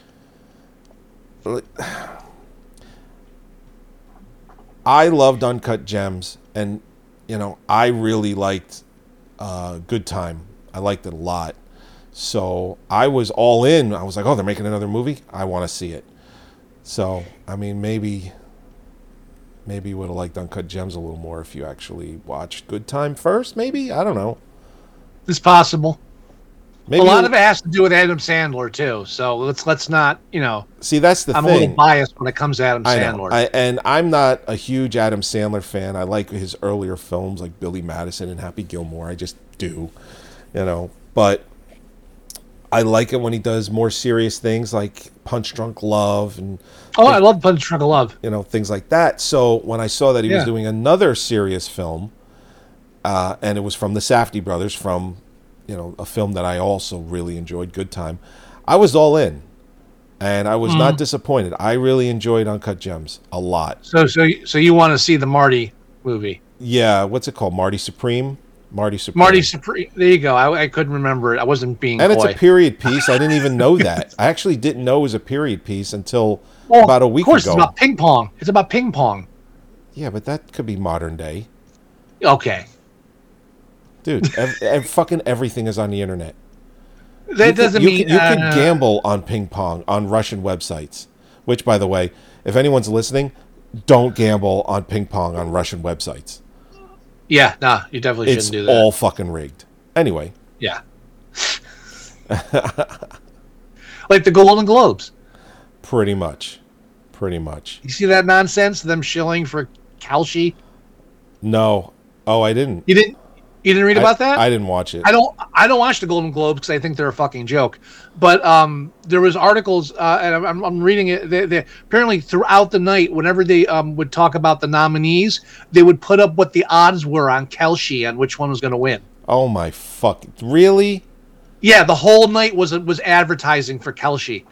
I loved Uncut Gems, and, you know, I really liked uh, Good Time. I liked it a lot. So I was all in. I was like, oh, they're making another movie? I want to see it. So, I mean, maybe maybe you would have liked Uncut Gems a little more if you actually watched Good Time first, maybe? I don't know. It's possible. Maybe a lot you- of it has to do with Adam Sandler too. So let's let's not you know. See, that's the I'm a thing. little biased when it comes to Adam I Sandler. know. I, and I'm not a huge Adam Sandler fan. I like his earlier films like Billy Madison and Happy Gilmore. I just do, you know. But I like it when he does more serious things like Punch Drunk Love and oh, I love Punch Drunk Love. you know, things like that. So when I saw that he was Yeah. doing another serious film, uh, and it was from the Safdie brothers, from, you know, a film that I also really enjoyed, Good Time, I was all in. And I was Mm. not disappointed. I really enjoyed Uncut Gems a lot. So so so you want to see the Marty movie? Yeah, what's it called? Marty Supreme? Marty Supreme. Marty Supreme. There you go. I, I couldn't remember it. I wasn't being And coy. it's a period piece. I didn't even know that. I actually didn't know it was a period piece until Well, about a week Of course, ago. it's about ping pong. It's about ping pong. Yeah, but that could be modern day. Okay, Dude, ev- ev- fucking everything is on the internet. that you doesn't could, you mean could, you uh, could gamble on ping pong on Russian websites. Which, by the way, if anyone's listening, don't gamble on ping pong on Russian websites. Yeah, nah, you definitely It's shouldn't do that. all fucking rigged. Anyway, Yeah, like the Golden Globes. pretty much, pretty much. You see that nonsense? Them shilling for Kalshi. No, oh, I didn't. You didn't. You didn't read I- about that? I didn't watch it. I don't. I don't watch the Golden Globes because I think they're a fucking joke. But um, there was articles, uh, and I'm, I'm- I'm reading it. They, they, apparently, throughout the night, whenever they um, would talk about the nominees, they would put up what the odds were on Kelshi and which one was going to win. Oh my fuck! Really? Yeah, the whole night was was advertising for Kelshi.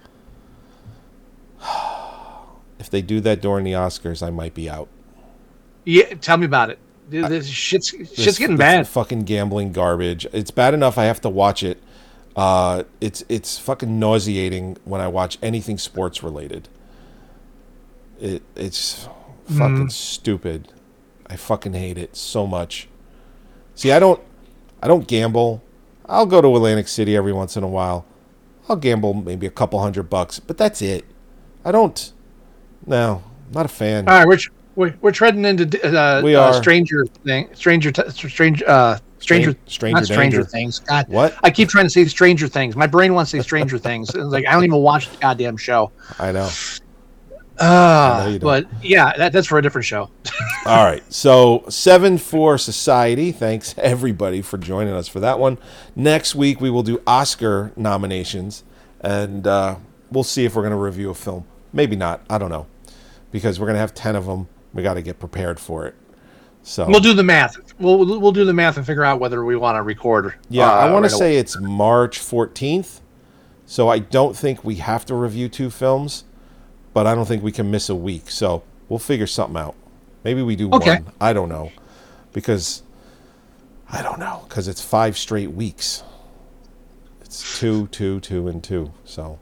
If they do that during the Oscars, I might be out. Yeah, tell me about it. Th- This shit's shit's This- getting this bad. Fucking gambling garbage. It's bad enough I have to watch it. Uh, it's it's fucking nauseating when I watch anything sports related. It it's fucking Mm. stupid. I fucking hate it so much. See, I don't I don't gamble. I'll go to Atlantic City every once in a while. I'll gamble maybe a couple hundred bucks, but that's it. I don't. No, not a fan. All right, we're we're, we're treading into uh, We uh, are. stranger thing, stranger t- strange uh, Stranger, Stranger not Stranger Danger. Things. God, What? I keep trying to say Stranger Things. My brain wants to say Stranger Things. It's like I don't even watch the goddamn show. I know. Uh, you don't. but yeah, that, that's for a different show. All right. So seven for Society. Thanks everybody for joining us for that one. Next week we will do Oscar nominations, and uh, we'll see if we're going to review a film. Maybe not. I don't know, because we're going to have ten of them. We got to get prepared for it. So We'll do the math. We'll we'll do the math and figure out whether we want to record. yeah, uh, I want right to away. say it's March fourteenth. So I don't think we have to review two films, but I don't think we can miss a week. So we'll figure something out. Maybe we do Okay. one. I don't know, because I don't know because it's five straight weeks. It's two, two, two, and two. So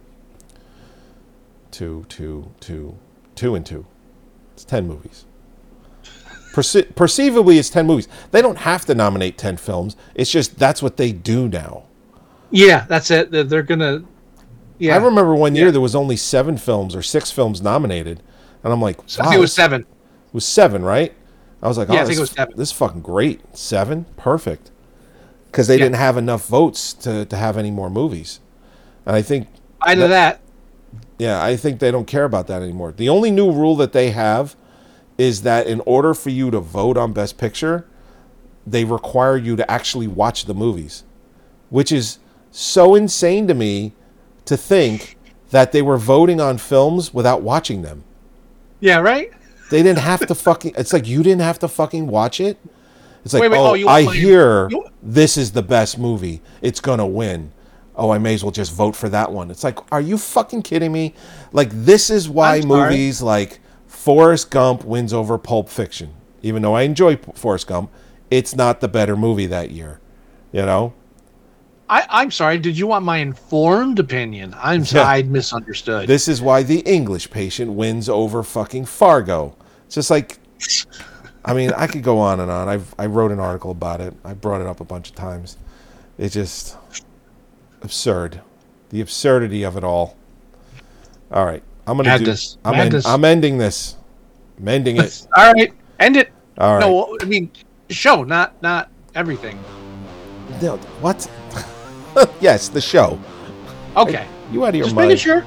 two, two, two, two, and two. It's ten movies. Perce- perceivably, it's ten movies. They don't have to nominate ten films. It's just that's what they do now. Yeah, that's it. They're, they're gonna. Yeah, I remember one year Yeah. there was only seven films or six films nominated, and I'm like, I think wow, it was this- seven. It was seven, right? I was like, oh, Yeah, I think this, it was seven. this is fucking great. Seven? Perfect. Because they Yeah. didn't have enough votes to, to have any more movies. And I think, Either that. yeah, I think they don't care about that anymore. The only new rule that they have is that in order for you to vote on Best Picture, they require you to actually watch the movies, which is so insane to me to think that they were voting on films without watching them. Yeah, right. They didn't have to fucking. It's like you didn't have to fucking watch it. It's like, Wait, wait, oh, oh, you I want my- hear you- this is the best movie. It's gonna win. Oh, I may as well just vote for that one. It's like, are you fucking kidding me? Like, this is why I'm sorry. movies like Forrest Gump wins over Pulp Fiction. Even though I enjoy P- Forrest Gump, it's not the better movie that year. You know? I, I'm sorry. Did you want my informed opinion? I'm sorry. Yeah. I misunderstood. This is why The English Patient wins over fucking Fargo. It's just like, I mean, I could go on and on. I've I wrote an article about it. I brought it up a bunch of times. It's just absurd. The absurdity of it all. All right, I'm gonna Madness. do. I'm, en- Madness. I'm ending this. I'm ending it. All right, end it. All right. No, I mean show, not not everything. No, what? Yes, the show. Okay, You out of your just mind? making sure.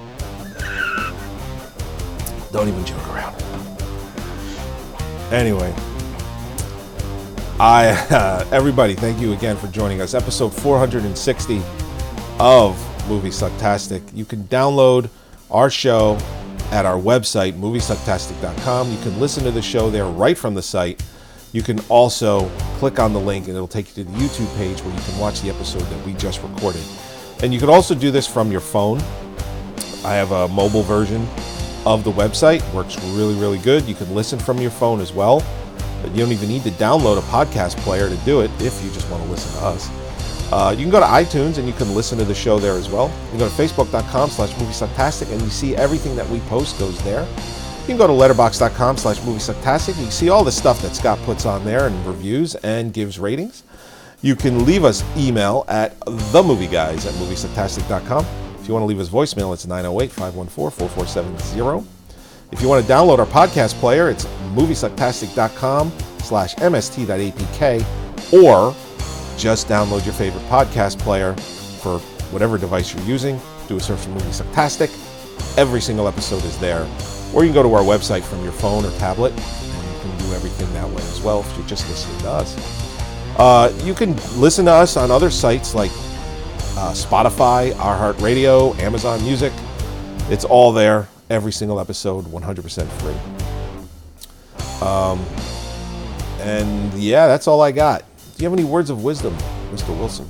Don't even joke around. Anyway, I uh, everybody, thank you again for joining us. Episode four hundred sixty of Movie Sucktastic. You can download our show at our website, movie sucktastic dot com. You can listen to the show there right from the site. You can also click on the link and it'll take you to the YouTube page where you can watch the episode that we just recorded. And you can also do this from your phone. I have a mobile version of the website. Works really, really good. You can listen from your phone as well. But you don't even need to download a podcast player to do it if you just want to listen to us. Uh, you can go to iTunes and you can listen to the show there as well. You can go to facebook.com slash moviesucktastic and you see everything that we post goes there. You can go to letterbox.com slash moviesucktastic. You can see all the stuff that Scott puts on there and reviews and gives ratings. You can leave us email at themovieguys at moviesucktastic dot com. If you want to leave us voicemail, it's nine oh eight, five one four, four four seven zero. If you want to download our podcast player, it's moviesucktastic.com slash mst.apk, or just download your favorite podcast player for whatever device you're using. Do a search for Movie Sucktastic. Every single episode is there. Or you can go to our website from your phone or tablet, and you can do everything that way as well if you're just listening to us. Uh, you can listen to us on other sites like uh, Spotify, iHeartRadio, Amazon Music. It's all there. Every single episode, one hundred percent free. Um, and yeah, that's all I got. Do you have any words of wisdom, Mister Wilson?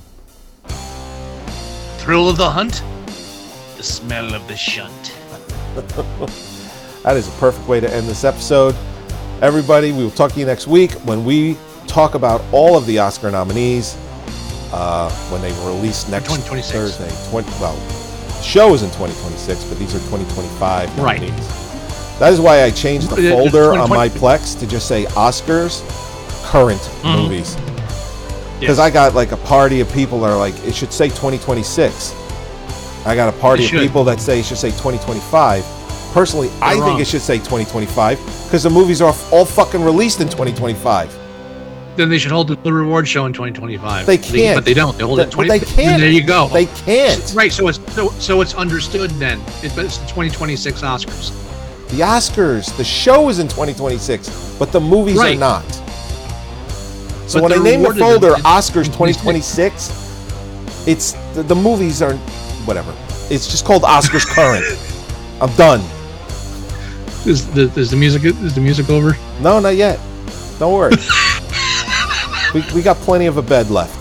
Thrill of the hunt, the smell of the shunt. That is a perfect way to end this episode. Everybody, we will talk to you next week when we talk about all of the Oscar nominees uh, when they release next twenty twenty-six. Thursday. twenty, well, the show is in twenty twenty-six, but these are twenty twenty-five Right. nominees. That is why I changed the Uh, it's folder on my twenty twenty Plex to just say Oscars current Mm-hmm. movies. Because I got like a party of people that are like, it should say twenty twenty-six. I got a party It of should. people that say it should say twenty twenty-five. Personally, I think wrong. it should say twenty twenty-five because the movies are all fucking released in twenty twenty-five. Then they should hold the reward show in twenty twenty-five. They can't. but they don't. They hold Th- it twenty. They can't. There you go. They can't. Right. So it's so so it's understood then. It, but it's the twenty twenty-six Oscars. The Oscars, the show is in twenty twenty-six, but the movies Right. are not. So But when I they're name the awarded folder in- in Oscars twenty twenty-six, it's the, the movies are whatever. It's just called Oscars Current. I'm done. Is the is the music is the music over? No, not yet. Don't worry. we we got plenty of a bed left.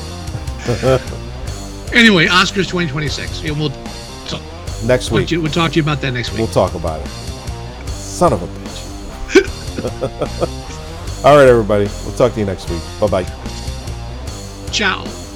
Anyway, Oscars twenty twenty-six. Yeah, we'll talk, Next talk week to you, we'll talk to you about that next week. we'll talk about it. Son of a bitch. All right, everybody. We'll talk to you next week. Bye bye. Ciao.